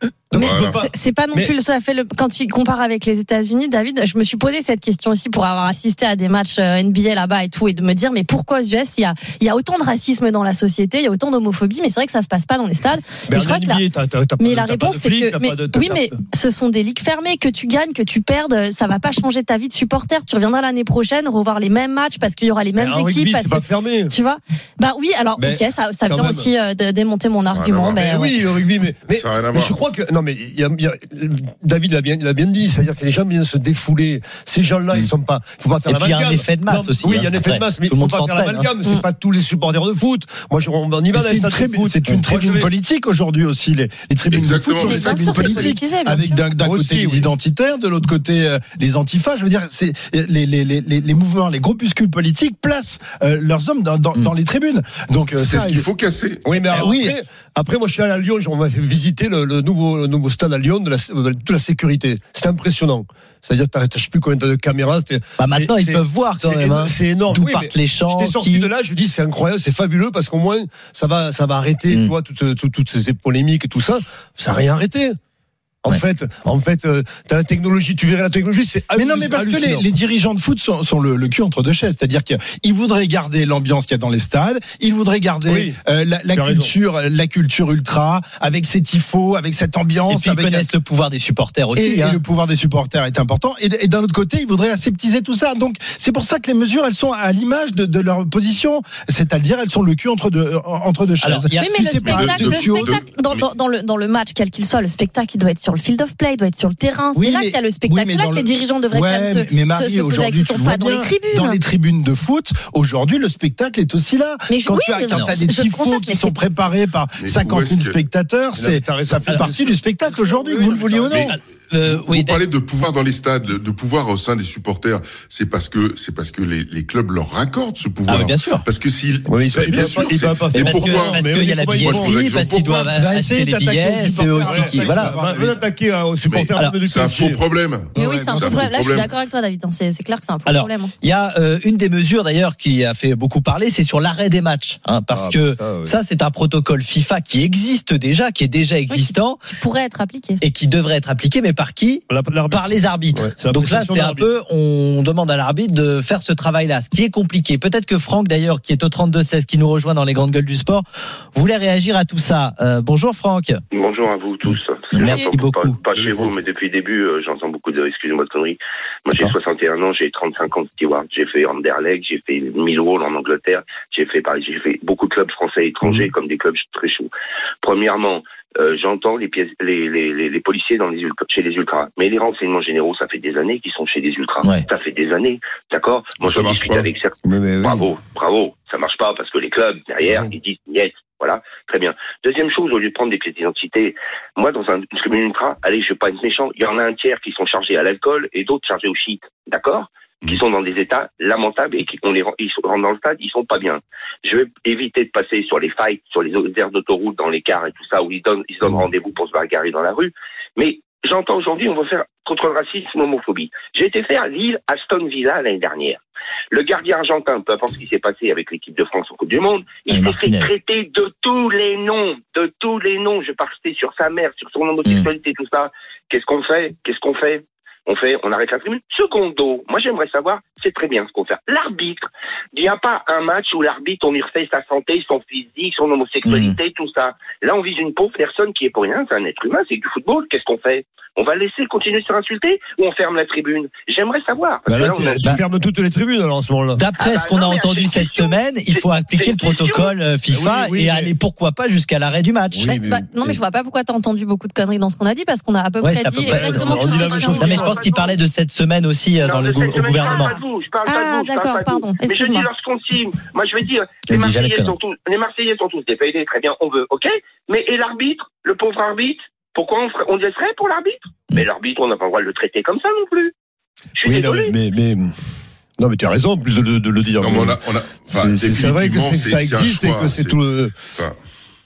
Mais Voilà. c'est, c'est pas non Mais- plus tout à fait le, quand tu compares avec les États-Unis, David, je me suis posé cette question aussi pour avoir assisté à des matchs euh, N B A là-bas et tout, et de me dire, mais pourquoi aux U S il y a, il y a autant de racisme dans la société, il y a autant d'homophobie, mais c'est vrai que ça se passe pas dans les stades. Mais Et je crois que la- t'as, t'as, t'as mais pas, la t'as réponse, pas de c'est flics, que, t'as mais, pas de, t'as- oui, mais ce sont des ligues fermées, que tu gagnes, que tu perdes, ça va pas changer ta vie de supporter. Tu reviendras l'année prochaine, revoir les mêmes matchs parce qu'il y aura les mêmes Mais en équipes. rugby, Parce c'est que, pas fermé. tu vois? Bah oui, alors, Mais ok, ça, ça quand vient même. aussi euh, de démonter mon Ça a rien à argument. voir. Ben, Mais ouais. oui, le rugby, mais, mais, Ça a rien à mais voir. je crois que non, mais il y a, il y a- David l'a bien, l'a bien dit, c'est-à-dire que les gens viennent se défouler. Ces gens-là, ils sont pas. Faut pas faire Et puis il y a l'amalgame. un effet de masse Non, aussi, Oui, il y a un hein, effet de après. masse, mais Tout il le faut monde pas faire s'entraîne, l'amalgame. hein. C'est Mm. pas tous les supporters de foot. Moi, je, on y va Mais dans c'est les une, stades tribune, de foot. c'est une Moi, tribune je vais- politique aujourd'hui aussi. Les, les tribunes Exactement. de foot sont Mais des bien tribunes sûr que c'est politiques politisé, bien avec sûr. d'un, d'un côté Aussi, les oui. identitaires, de l'autre côté euh, les antifas. Je veux dire, c'est les, les, les, les, les mouvements, les groupuscules politiques placent euh, leurs hommes dans, dans, Mm. dans les tribunes. Donc euh, C'est ça, ce qu'il faut casser. Oui, mais Eh après, oui. après, moi, je suis allé à Lyon, on m'a fait visiter le, le nouveau, le nouveau stade à Lyon de la, de la sécurité. C'est impressionnant. C'est-à-dire, t'as, t'as, je sais plus combien t'as de caméras. C'était, Bah maintenant, mais ils c'est- peuvent voir quand c'est, même. Hein. c'est énorme. D'où Oui, partent mais les champs. J'étais sorti qui- de là, je dis, c'est incroyable, c'est fabuleux parce qu'au moins, ça va, ça va arrêter, Mm. tu vois, toutes, toutes, toutes ces polémiques et tout ça. Ça n'a rien arrêté. En Ouais. fait, en fait, euh, t'as la technologie, tu verrais la technologie, c'est Mais non, mais parce que les, hallucinant. les dirigeants de foot sont, sont le, le cul entre deux chaises. C'est-à-dire qu'ils voudraient garder l'ambiance qu'il y a dans les stades, ils voudraient garder Oui, euh, la, la tu as culture, la culture ultra, avec ses tifos, avec cette Et ambiance, puis ils avec connaissent le pouvoir des supporters aussi. et, hein. et le pouvoir des supporters est important. Et, et d'un autre côté, ils voudraient aseptiser tout ça. Donc c'est pour ça que les mesures, elles sont à l'image de, de leur position, c'est-à-dire elles sont le cul entre deux entre deux chaises. Alors, il y a- Oui, Tu mais le sais pas, spectacle, de- le de- spectacle de- dans, dans, dans le, dans le match, quel qu'il soit, le spectacle, il doit être sur le field of play, il doit être sur le terrain. Oui, c'est là mais- qu'il y a le spectacle. oui, mais c'est là dans que les le- dirigeants devraient Ouais, quand même se, mais se, Marie, se poser la aujourd'hui, question, tu pas vois dans les bien, tribunes. dans les tribunes de foot, aujourd'hui, le spectacle est aussi là. Mais je- quand oui, tu as, mais quand non, t'as des je tifos constate, qui mais sont c'est- préparés par Mais où cinquante est-ce mille que- spectateurs, Mais non, mais c'est, t'as raison. ça fait Alors, partie bien du sûr. spectacle aujourd'hui, Oui, que vous oui, le vouliez ou mais- non. Euh, Vous oui, parlez de pouvoir dans les stades, de pouvoir au sein des supporters. C'est parce que c'est parce que les, les clubs leur raccordent ce pouvoir. Ah, mais bien sûr. Parce que s'ils, Oui, ils- Mais ils bien peuvent sûr, pas- ils c'est- peuvent pas mais faire- parce que- pourquoi parce Mais qu'il y a oui, la pourquoi ils font- billetterie, Moi, je parce qu'ils pourquoi doivent Va acheter essayer les d'attaquer billets, aux c'est eux supporters. aussi qui. Ouais, Voilà. ouais. Va va attaquer euh, aux supporters Alors, même du C'est un P S G. faux problème. Mais oui, Ouais, c'est un c'est faux un problème. faux Là, je suis problème. d'accord avec toi, David. C'est, c'est clair que c'est un faux Alors, problème. il y a euh, une des mesures d'ailleurs qui a fait beaucoup parler, c'est sur l'arrêt des matchs, hein, parce Ah, que ça, oui. ça, c'est un protocole FIFA qui existe déjà, qui est déjà existant Qui pourrait être appliqué. et qui devrait être appliqué, mais par qui La- l'arbitre. Par les arbitres. Ouais, c'est la Donc là, prestation c'est de un l'arbitre. peu, on demande à l'arbitre de faire ce travail-là, ce qui est compliqué. Peut-être que Franck, d'ailleurs, qui est au trente-deux seize, qui nous rejoint dans les grandes gueules du sport, voulait réagir à tout ça. Euh, bonjour Franck. Bonjour à vous tous. Merci J'entends beaucoup. Pas, pas chez vous, mais depuis le début, euh, j'entends beaucoup de, excusez-moi de conneries. Moi, j'ai D'accord. soixante et un ans, j'ai trente-cinq ans de steward. J'ai fait Anderlecht, j'ai fait Millwall en Angleterre, j'ai fait Paris, j'ai fait beaucoup de clubs français et étrangers, Mmh. comme des clubs très chauds. Premièrement, euh, j'entends les, pièces, les, les, les, les policiers dans les ultras, chez les ultras. Mais les renseignements généraux, ça fait des années qu'ils sont chez les ultras. Ouais. Ça fait des années, d'accord? Moi, Ça je marche discute pas. avec certains. Mais, mais oui. Bravo, bravo. Ça marche pas parce que les clubs, derrière, Non. ils disent niet. Voilà, très bien. Deuxième chose, au lieu de prendre des pièces d'identité, moi, dans un, une commune ultra, allez, je vais pas être méchant, il y en a un tiers qui sont chargés à l'alcool et d'autres chargés au shit. D'accord? Qui sont dans des états lamentables et qui, on les rend, ils rentrent dans le stade, ils sont pas bien. Je vais éviter de passer sur les fights, sur les aires d'autoroute, dans les cars et tout ça, où ils donnent, ils se donnent rendez-vous pour se bagarrer dans la rue. Mais, j'entends aujourd'hui, on va faire contre le racisme, l'homophobie. J'ai été faire Lille, Aston Villa l'année dernière. Le gardien argentin, peu importe ce qui s'est passé avec l'équipe de France en Coupe du Monde, il s'est fait traiter de tous les noms, de tous les noms. Je partais sur sa mère, sur son homosexualité, tout ça. Qu'est-ce qu'on fait? Qu'est-ce qu'on fait? On fait, on arrête la tribune. Secondo, moi j'aimerais savoir, c'est très bien ce qu'on fait. L'arbitre, il n'y a pas un match où l'arbitre, on lui refait sa santé, son physique, son homosexualité, tout ça. Là, on vise une pauvre personne qui est pour rien, c'est un être humain, c'est du football. Qu'est-ce qu'on fait? On va laisser continuer de se insulter ou on ferme la tribune? J'aimerais savoir. Bah là, là, tu, on a- tu fermes toutes les tribunes alors en ce moment-là. D'après Ah bah ce qu'on non, a mais entendu c'est une cette question. semaine, il faut C'est- appliquer c'est le une question. protocole euh, FIFA Oui, oui, et mais- aller pourquoi pas jusqu'à l'arrêt du match. Oui, Mais, mais- bah, non, mais je vois pas pourquoi t'as entendu beaucoup de conneries dans ce qu'on a dit, parce qu'on a à peu Ouais, près c'est à peu dit près- exactement on tout dit ce la qu'on même a chose. dit. Non, mais je pense qu'il parlait de cette semaine aussi euh, Non, dans le de gou- cette au semaine, gouvernement. Je parle pas de vous, je parle pas Ah, de vous, je parle d'accord, pas de vous. pardon, Mais je excuse-moi. dis lorsqu'on signe, moi je vais dire, Je les ne dis jamais Marseillais de sont tous, les Marseillais sont tous défaillés, très bien, on veut, ok? Mais, et l'arbitre, le pauvre arbitre, pourquoi on, ferait, on laisserait pour l'arbitre? Mais l'arbitre, on n'a pas le droit de le traiter comme ça non plus. Je suis Oui, non, désolé. mais, mais, mais- non, mais tu as raison en plus de, de, de le dire. Non, mais on a, on a, enfin, C'est- c'est c'est vrai que définitivement, c'est- ça c'est- c'est un existe et choix, que c'est c'est- tout. le- enfin,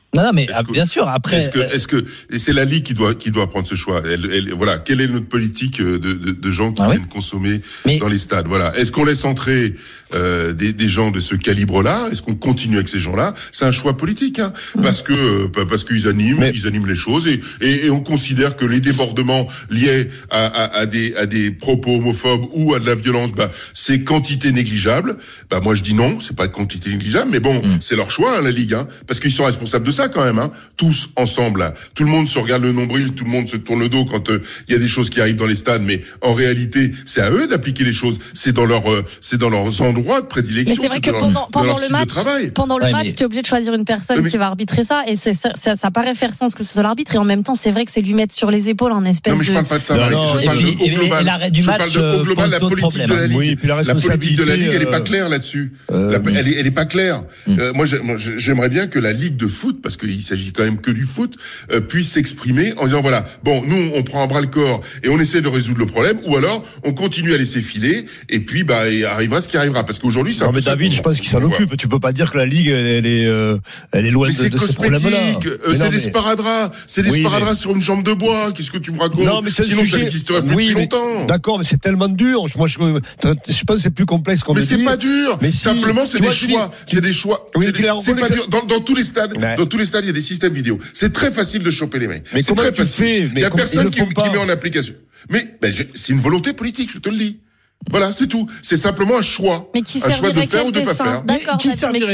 Non, non, mais est-ce que, bien sûr. Après, est-ce que, est-ce que, et c'est la Ligue qui doit, qui doit prendre ce choix. Elle, elle, voilà, quelle est notre politique de, de, de gens qui ah viennent oui consommer mais... dans les stades. Voilà. Est-ce qu'on laisse entrer euh, des, des gens de ce calibre-là? Est-ce qu'on continue avec ces gens-là? C'est un choix politique, hein, mmh. parce que euh, parce qu'ils animent, mais... ils animent les choses, et, et, et on considère que les débordements liés à, à, à des à des propos homophobes ou à de la violence, bah c'est quantité négligeable. Bah moi je dis non, c'est pas quantité négligeable, mais bon, mmh. c'est leur choix, hein, la Ligue, hein, parce qu'ils sont responsables de ça quand même, hein, tous ensemble. Là. Tout le monde se regarde le nombril, tout le monde se tourne le dos quand il euh, y a des choses qui arrivent dans les stades, mais en réalité, c'est à eux d'appliquer les choses. C'est dans leur, euh, c'est dans leurs endroits de prédilection. Mais c'est vrai que dans, pendant, dans pendant le match, pendant le ouais, match, mais... tu es obligé de choisir une personne mais... qui va arbitrer ça, et c'est, ça, ça, ça paraît faire sens que ce soit l'arbitre, et en même temps, c'est vrai que c'est lui mettre sur les épaules un espèce de. Non, mais je parle pas de ça, non, Marie. non, Je parle puis, de, au global. L'arrêt du je match parle de, au global, la politique de la Ligue. Oui, la, la politique de la Ligue, elle est pas euh... claire là-dessus. Euh, la, oui. elle est, elle est pas claire. Mm. Euh, moi, j'aimerais bien que la Ligue de foot, parce qu'il s'agit quand même que du foot, euh, puisse s'exprimer en disant voilà, bon, nous, on prend à bras le corps et on essaie de résoudre le problème, ou alors on continue à laisser filer, et puis bah, il arrivera ce qui arrivera, parce qu'aujourd'hui, c'est un non, mais David, je pense qu'il s'en occupe. Tu peux pas dire que la Ligue, elle est, euh, elle est loin mais de, c'est de ces problèmes-là. Euh, c'est non, des mais... sparadraps, c'est des oui, sparadraps mais... sur une jambe de bois. Qu'est-ce que tu me racontes? Non, mais sinon, sujet... ça n'existerait plus oui, depuis longtemps. D'accord, mais c'est tellement dur. Moi, je, je pense que c'est plus complexe qu'on mais le dit. Mais c'est pas dur. Mais si, simplement, c'est des choix. C'est des choix. Oui, c'est pas dur. Dans, dans tous les stades, ouais. dans tous les stades, il y a des systèmes vidéo. C'est très facile de choper les mecs. Mais c'est très facile. Il y a personne qui met en application. Mais c'est une volonté politique, je te le dis. Voilà, c'est tout. C'est simplement un choix. Mais qui un choix de faire ou de pas faire. D'accord. Qui servirait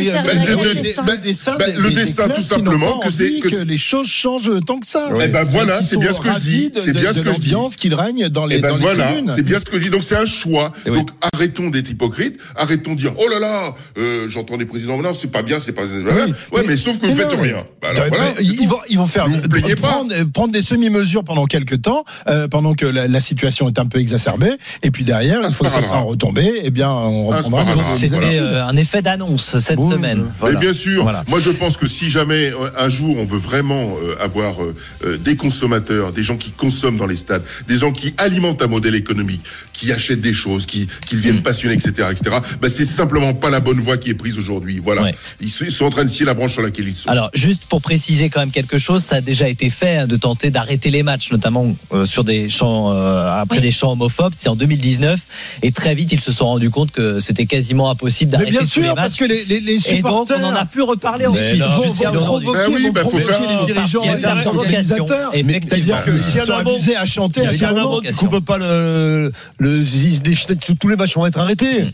le dessin, le dessin, tout simplement que c'est que les choses changent tant que ça. Eh ben voilà, c'est bien ce que je dis. C'est bien ce que je dis. L'ambiance qu'il règne dans les. Eh ben voilà, c'est bien ce que je dis. Donc c'est un choix. Donc arrêtons d'être hypocrites. Arrêtons de dire oh là là, j'entends des présidents. Non, c'est pas bien, c'est pas. Ouais, mais sauf que vous faites rien. Alors voilà. Ils vont, ils vont faire. Vous plaignez pas. Prendre des semi-mesures pendant quelques temps, pendant que la situation est un peu exacerbée, et puis derrière. Il faut que ça sera retombé, eh bien, on reprendra. Ah, c'était voilà. euh, un effet d'annonce cette oui, semaine. Voilà. Mais bien sûr, voilà. Moi je pense que si jamais un jour on veut vraiment euh, avoir euh, des consommateurs, des gens qui consomment dans les stades, des gens qui alimentent un modèle économique, qui achètent des choses, qui, qui deviennent mmh. passionnés, et cetera, et cetera. Bah, c'est simplement pas la bonne voie qui est prise aujourd'hui. Voilà. Ouais. Ils, ils sont en train de scier la branche sur laquelle ils sont. Alors, juste pour préciser quand même quelque chose, ça a déjà été fait hein, de tenter d'arrêter les matchs, notamment euh, sur des chants euh, après oui. des chants homophobes. C'est en deux mille dix-neuf, et très vite ils se sont rendus compte que c'était quasiment impossible d'arrêter tous les matchs. Bien sûr, parce que les, les, les supporters. Et donc on en a pu reparler ensuite. Vont provoquer, ben oui, ben faut faire les dirigeants, les organisateurs. C'est-à-dire que si on amusé à chanter, si un amont ne coupe pas le, le, tous les matchs vont être arrêtés.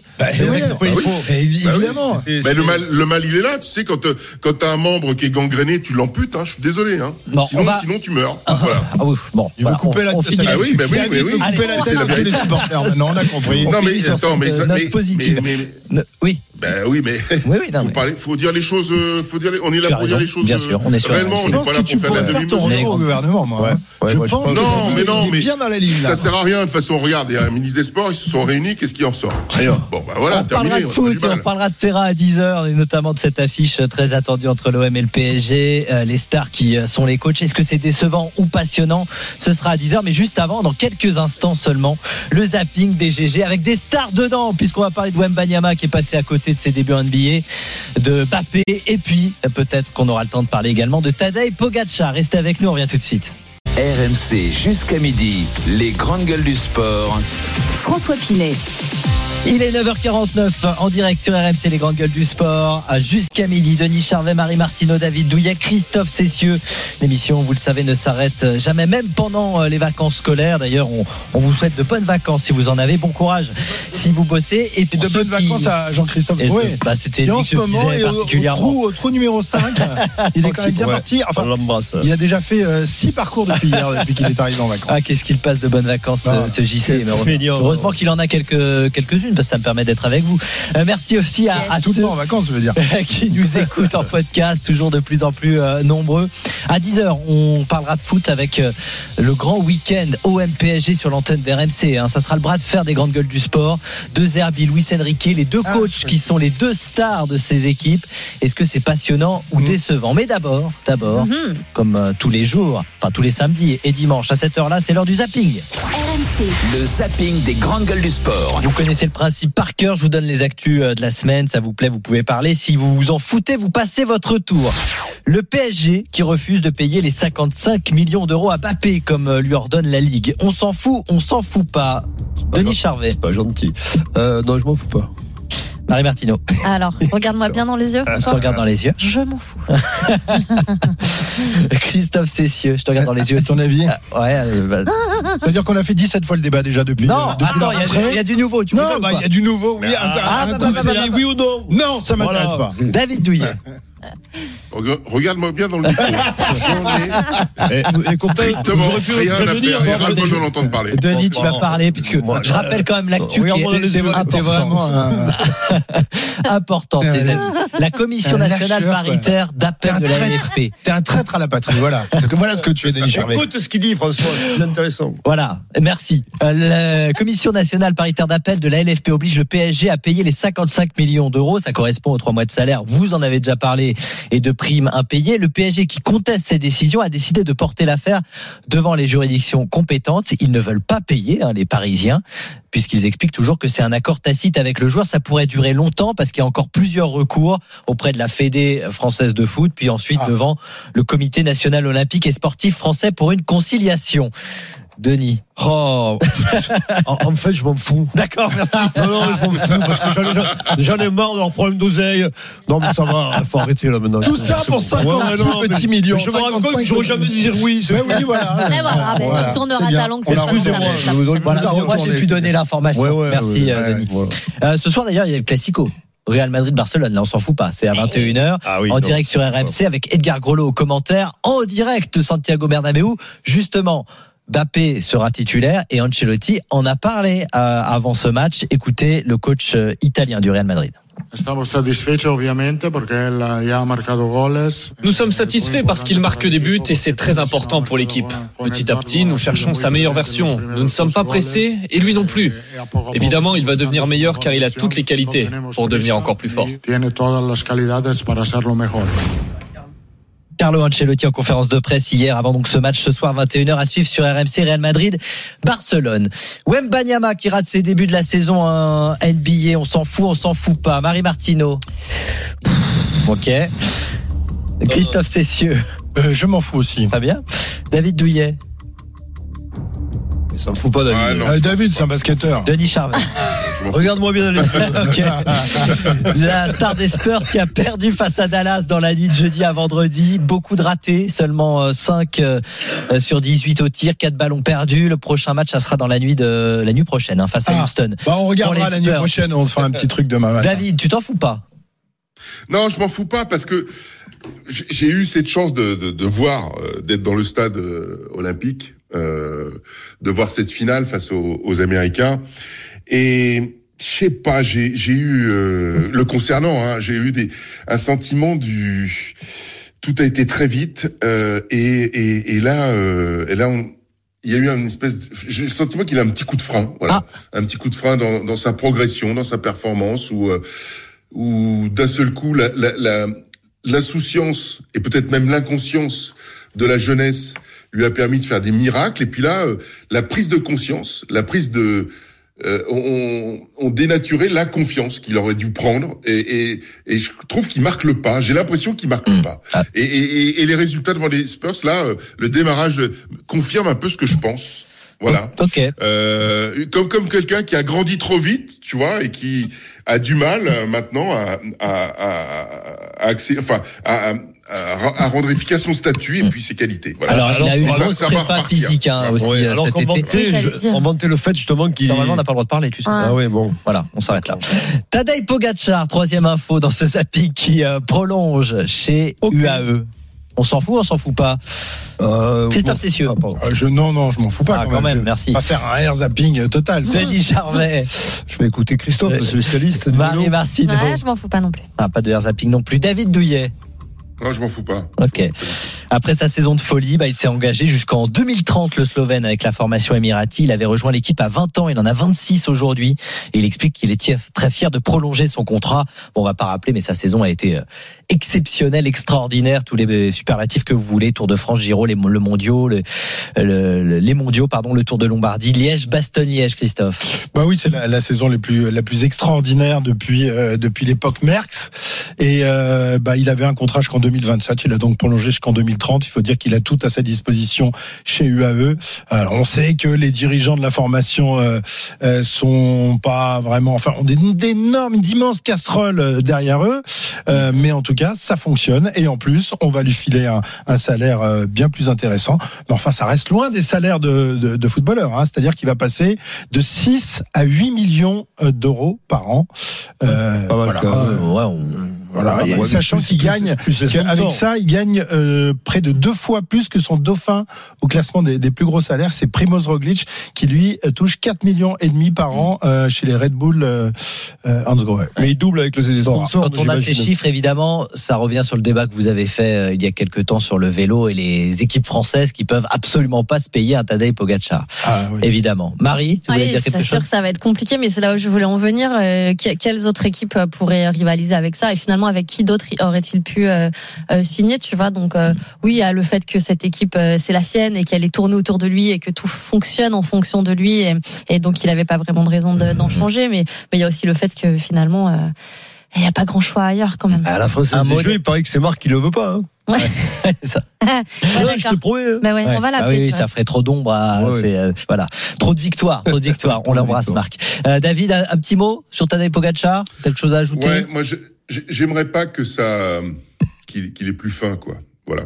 Évidemment. Mais le mal, le mal, il est là. Tu sais, quand quand t'as un membre qui est gangréné, tu l'amputes. Hein. Je suis désolé. Hein. Sinon, sinon, tu meurs. Voilà. Ah oui. Bon. Il faut couper la tête. Ah oui, mais oui, mais oui. Couper la tête à tous les supporters. Maintenant, on a compris. Non, mais attends, mais ça, mais, positive. Mais, mais, oui. Ben oui, mais oui, oui, non, faut mais... parler, faut dire les choses, faut dire, les, on est là tu pour dire les choses. Bien sûr, on est sûr. Réellement, on n'est pas là pour faire la demi-mesure au gouvernement, moi. Ouais. Ouais, je moi, pense. Je pense non, mais non, mais bien dans la ligne. Ça sert à rien. De toute façon, regarde, il y a un ministre des Sports, ils se sont réunis, qu'est-ce qui en sort? Rien. Bon, ben voilà. On parlera de foot, on parlera de terrain à dix heures, et notamment de cette affiche très attendue entre l'O M et le P S G. Les stars qui sont les coachs. Est-ce que c'est décevant ou passionnant? Ce sera à dix heures, mais juste avant, dans quelques instants seulement, le zapping des G G avec des stars dedans, puisqu'on va parler de Wembanyama qui est passé à côté de ses débuts en N B A, de Mbappé, et puis peut-être qu'on aura le temps de parler également de Tadej Pogačar. Restez avec nous, on revient tout de suite. R M C jusqu'à midi, les grandes gueules du sport. François Pinet. Il est neuf heures quarante-neuf en direct sur R M C, les grandes gueules du sport. Jusqu'à midi, Denis Charvet, Marie Martineau, David Douillet, Christophe Cessieux. L'émission, vous le savez, ne s'arrête jamais, même pendant les vacances scolaires. D'ailleurs, on, on vous souhaite de bonnes vacances si vous en avez. Bon courage si vous bossez. Et, et de bonnes qui... vacances à Jean-Christophe Drouet. Bah, c'était et en ce moment, et au, au, trou, au trou numéro cinq, il est quand même bien ouais, parti. Enfin, il a déjà fait euh, six parcours depuis hier, depuis qu'il est arrivé en vacances. Ah, qu'est-ce qu'il passe de bonnes vacances, ah, ce J C. Mais heureusement qu'il en a quelques, quelques-unes, parce que ça me permet d'être avec vous. Euh, merci aussi à, à tous ceux en vacances, je veux dire. qui nous écoutent en podcast, toujours de plus en plus euh, nombreux. À dix heures, on parlera de foot avec euh, le grand week-end O M P S G sur l'antenne d'R M C. Hein. Ça sera le bras de fer des grandes gueules du sport. De Zerbi, Luis Enrique, les deux ah, coachs qui sont les deux stars de ces équipes. Est-ce que c'est passionnant ou mmh. décevant? Mais d'abord, d'abord, mmh. comme euh, tous les jours, enfin tous les samedis et dimanches à cette heure-là, c'est l'heure du zapping. R M C. Le zapping des grandes gueules du sport. Vous connaissez le principe par cœur, je vous donne les actus de la semaine, ça vous plaît, vous pouvez parler. Si vous vous en foutez, vous passez votre tour. Le P S G qui refuse de payer les cinquante-cinq millions d'euros à Mbappé comme lui ordonne la Ligue. On s'en fout, on s'en fout pas. Denis Charvet. C'est pas gentil. Euh, non, je m'en fous pas. Marie Martineau. Alors, regarde-moi bien dans les yeux. Je te regarde dans les yeux. Je m'en fous. Christophe Cessieux, je te regarde dans les yeux. À ton avis? Ah, ouais. Euh, bah... Ça veut dire qu'on a fait dix-sept fois le débat déjà depuis. Non, depuis attends, il y, y a du nouveau. Tu non, bah il y a du nouveau. Oui, ah, un, ah, un bah, coup, bah, bah, bah, oui ou non? Non, ça m'intéresse voilà. pas. David Douillet. Regarde-moi bien dans le micro. J'en ai les copains, strictement rien à faire et ras-le-bol d'en entendre parler. Denis, tu vas parler puisque moi, je rappelle quand même l'actu qui était vraiment important. La Commission nationale paritaire d'appel de la L F P. T'es un traître à la patrie. Voilà. Voilà ce que tu es, Denis Charvet. Écoute ce qu'il dit, François. C'est intéressant. Voilà. Merci. La Commission nationale paritaire d'appel de la L F P oblige le P S G à payer les cinquante-cinq millions d'euros. Ça correspond aux trois mois de salaire. Vous en avez déjà parlé. Et de primes impayées. Le P S G qui conteste ces décisions a décidé de porter l'affaire devant les juridictions compétentes. Ils ne veulent pas payer, hein, les Parisiens, puisqu'ils expliquent toujours que c'est un accord tacite avec le joueur. Ça pourrait durer longtemps parce qu'il y a encore plusieurs recours auprès de la Fédé française de foot, puis ensuite ah. devant le Comité national olympique et sportif français pour une conciliation. Denis. Oh, en, en fait, je m'en fous. D'accord, merci. Non, non, je m'en fous parce que j'en ai, j'en ai marre de leurs problèmes d'oseille. Non, mais ça va, il faut arrêter là maintenant. Tout ça pour cinquante-six ouais, petits millions. Je me rends compte que j'aurais jamais dû dire oui. Mais oui, voilà. Mais voilà, ben, voilà. Tu tourneras ta langue, c'est ça. Excusez-moi. Voilà, moi, j'ai pu donner l'information. Ouais, ouais, merci, ouais, euh, Denis. Ouais, voilà. euh, ce soir, d'ailleurs, il y a le Classico. Real Madrid-Barcelone, là on s'en fout pas, c'est à vingt et une heures ah oui, en non. direct sur R M C avec Edgar Grolot au commentaire, en direct de Santiago Bernabéu. Justement, Mbappé sera titulaire et Ancelotti en a parlé euh, avant ce match. Écoutez le coach euh, italien du Real Madrid. Nous sommes satisfaits parce qu'il marque des buts et c'est très important pour l'équipe. Petit à petit, nous cherchons sa meilleure version. Nous ne sommes pas pressés et lui non plus. Évidemment, il va devenir meilleur car il a toutes les qualités pour devenir encore plus fort. Carlo Ancelotti en conférence de presse hier avant donc ce match ce soir vingt et une heures à suivre sur R M C. Real Madrid Barcelone. Wembanyama qui rate ses débuts de la saison en N B A, on s'en fout, on s'en fout pas. Marie Martineau. OK. Christophe Cessieux. Euh, je m'en fous aussi. Très bien. David Douillet. Il s'en fout pas, David. Ah, non, euh, David, c'est un basketteur. Denis Charvet. Regarde-moi bien dans les yeux. Okay. La star des Spurs qui a perdu face à Dallas dans la nuit de jeudi à vendredi. Beaucoup de ratés, seulement cinq sur dix-huit au tir, quatre ballons perdus. Le prochain match, ça sera dans la nuit de la nuit prochaine, hein, face à ah, Houston. Bah on regardera la nuit prochaine, on te fera un petit truc demain matin. David, tu t'en fous pas? Non, je m'en fous pas parce que j'ai eu cette chance de, de, de voir, euh, d'être dans le stade euh, olympique, euh, de voir cette finale face aux, aux Américains. Et je sais pas, j'ai j'ai eu euh, le concernant, hein, j'ai eu des un sentiment du tout a été très vite euh, et, et et là euh, et là on, il y a eu une espèce de, j'ai le sentiment qu'il a un petit coup de frein, voilà, ah. un petit coup de frein dans dans sa progression, dans sa performance où euh, où d'un seul coup la la, la l'insouciance et peut-être même l'inconscience de la jeunesse lui a permis de faire des miracles et puis là euh, la prise de conscience, la prise de Euh, on, on dénaturait la confiance qu'il aurait dû prendre et, et, et je trouve qu'il marque le pas. J'ai l'impression qu'il marque mmh. le pas. Ah. Et, et, et les résultats devant les Spurs, là, euh, le démarrage confirme un peu ce que je pense. Voilà. Ok. Euh, comme comme quelqu'un qui a grandi trop vite, tu vois, et qui a du mal euh, maintenant à à à, à, accès, enfin à, à à rendre efficace son statut et puis ses qualités. Voilà. Alors, alors il a eu une grosse prépa physique hein, aussi ouais, alors cet qu'on été. Vantait, on vantait le fait justement qu'il... Normalement, on n'a pas le droit de parler, tu sais. Ah, ah oui, bon. Voilà, on s'arrête là. Tadej Pogacar, troisième info dans ce zapping qui euh, prolonge chez okay. U A E. On s'en fout, on s'en fout pas. Euh, Christophe bon, Cessieux. Ah, je, non, non, je m'en fous pas. Ah, quand, quand même, même merci. On va faire un air zapping total. Denis Charvet. Je vais écouter Christophe, le spécialiste. Marie Martineau. Ouais, je m'en fous pas non plus. Ah, pas de air zapping non plus. David Douillet. Non, je m'en fous pas. Ok. Après sa saison de folie, bah, il s'est engagé jusqu'en deux mille trente, le Slovène, avec la formation Emirati. Il avait rejoint l'équipe à vingt ans, il en a vingt-six aujourd'hui. Et il explique qu'il est très fier de prolonger son contrat. Bon, on va pas rappeler, mais sa saison a été exceptionnelle, extraordinaire. Tous les superlatifs que vous voulez, Tour de France, Giro, les, le mondiaux, le, le, les mondiaux, pardon, le Tour de Lombardie, Liège, Bastogne-Liège, Christophe. Bah oui, c'est la, la saison la plus, la plus extraordinaire depuis, euh, depuis l'époque Merckx. Et euh, bah, il avait un contrat jusqu'en deux mille vingt-sept. Il a donc prolongé jusqu'en deux mille trente. Il faut dire qu'il a tout à sa disposition chez U A E. Alors, on sait que les dirigeants de la formation euh, euh, sont pas vraiment, enfin, ont des, d'énormes, d'immenses casseroles derrière eux. Euh, mais en tout cas, ça fonctionne. Et en plus, on va lui filer un, un salaire euh, bien plus intéressant. Mais enfin, ça reste loin des salaires de, de, de footballeurs. Hein. C'est-à-dire qu'il va passer de six à huit millions d'euros par an. Euh, voilà. Euh, ouais, on... Voilà, et sachant qu'il gagne, avec ça, il gagne euh, près de deux fois plus que son dauphin au classement des, des plus gros salaires. C'est Primož Roglič qui lui touche quatre millions et demi par an euh, chez les Red Bull euh, Hansgrohe. Mais il double avec les sponsors. Quand on a ces chiffres, évidemment, ça revient sur le débat que vous avez fait euh, il y a quelques temps sur le vélo et les équipes françaises qui peuvent absolument pas se payer un Tadej Pogačar. Ah, oui. Évidemment. Marie, tu voulais oui, dire quelque chose ? C'est sûr que ça va être compliqué, mais c'est là où je voulais en venir. Euh, quelles autres équipes pourraient rivaliser avec ça ? Et finalement, avec qui d'autre aurait-il pu euh, euh, signer, tu vois. Donc euh, oui, il y a le fait que cette équipe euh, c'est la sienne et qu'elle est tournée autour de lui et que tout fonctionne en fonction de lui et, et donc il n'avait pas vraiment de raison de, d'en changer, mais mais il y a aussi le fait que finalement euh, il n'y a pas grand choix ailleurs quand même. À la Française des Jeux, il paraît que c'est Marc qui le veut pas. Hein. Ouais. ouais, ça. Ouais, ouais, je te promets. Bah ouais, ouais. On va l'appeler. Ah oui, ça ferait trop d'ombre. À, ouais, c'est, euh, voilà, trop de victoires, trop de victoires. On l'embrasse, Marc. Euh, David, un, un petit mot sur Tadej Pogačar, quelque chose à ajouter ? Ouais, moi, je, j'aimerais pas que ça, qu'il, qu'il est plus fin, quoi. Voilà.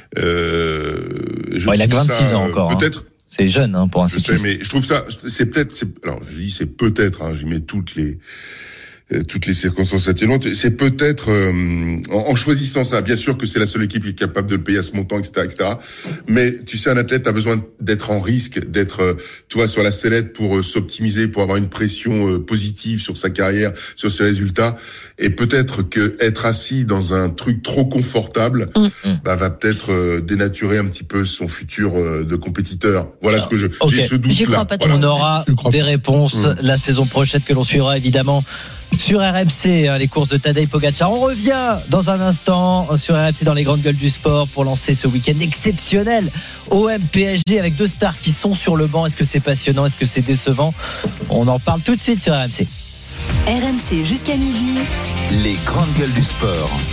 Euh, je bon, il a que vingt-six ça, ans encore. Peut-être. Hein. C'est jeune hein, pour un je cycliste. sais, mais je trouve ça, c'est peut-être, c'est, alors je dis c'est peut-être, hein, j'y mets toutes les, euh, toutes les circonstances atténuantes. C'est peut-être euh, en, en choisissant ça. Bien sûr que c'est la seule équipe qui est capable de le payer à ce montant, et cetera, et cetera. Mais tu sais, un athlète a besoin d'être en risque, d'être, euh, tu vois, sur la sellette pour euh, s'optimiser, pour avoir une pression euh, positive sur sa carrière, sur ses résultats. Et peut-être que être assis dans un truc trop confortable, mmh. bah, va peut-être euh, dénaturer un petit peu son futur euh, de compétiteur. Voilà alors, ce que je, okay. j'ai ce doute-là. Voilà. On aura des réponses mmh. la saison prochaine que l'on suivra évidemment sur R M C, les courses de Tadej Pogačar. On revient dans un instant sur R M C dans les grandes gueules du sport pour lancer ce week-end exceptionnel. O M P S G avec deux stars qui sont sur le banc. Est-ce que c'est passionnant? Est-ce que c'est décevant? On en parle tout de suite sur R M C. R M C jusqu'à midi. Les grandes gueules du sport.